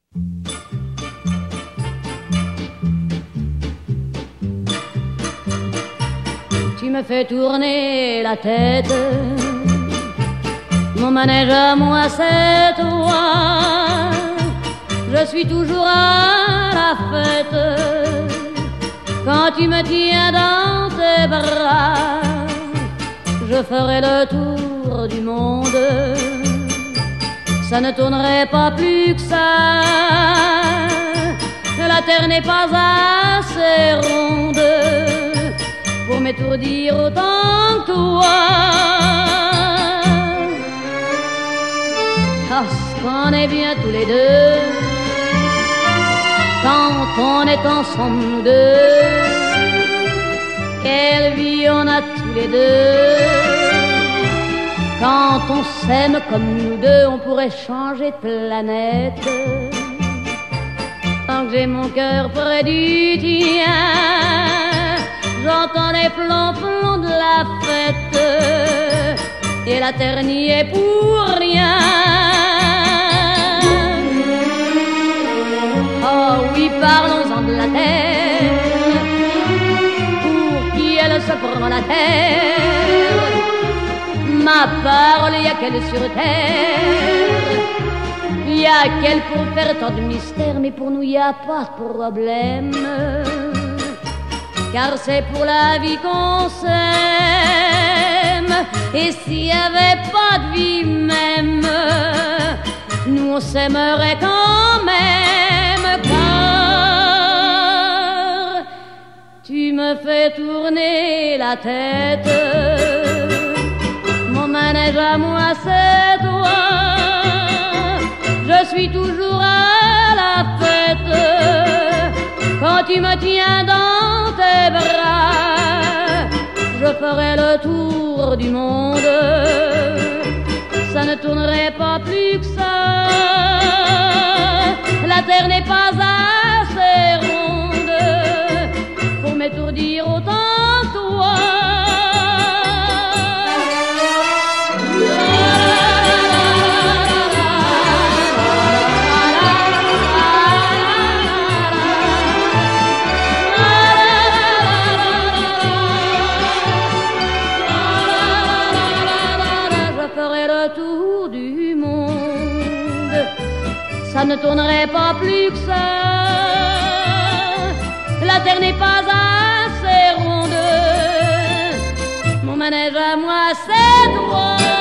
Tu me fais tourner la tête, mon manège à moi c'est toi. Je suis toujours à la fête quand tu me tiens dans tes bras. Je ferai le tour du monde, ça ne tournerait pas plus que ça. La terre n'est pas assez ronde pour m'étourdir autant que toi. Parce qu'on est bien tous les deux quand on est ensemble nous deux. Quelle vie on a tous les deux. Quand on s'aime comme nous deux, on pourrait changer de planète. Tant que j'ai mon cœur près du tien, j'entends les plombs de la fête, et la terre n'y est pour rien. Oh oui, parlons-en de la terre, pour qui elle se prend la terre. Ma parole, y a qu'elle sur terre, y a qu'elle pour faire tant de mystères, mais pour nous y a pas de problème. Car c'est pour la vie qu'on s'aime. Et s'il y avait pas de vie même, nous on s'aimerait quand même. Car tu me fais tourner la tête, mon manège à moi c'est toi. Je suis toujours à la fête quand tu me tiens dans tes bras. Je ferai le tour du monde, ça ne tournerait pas plus que ça. La terre n'est pas assez ronde pour m'étourdir autant que toi. Ça ne tournerait pas plus que ça. La terre n'est pas assez ronde. Mon manège à moi, c'est toi.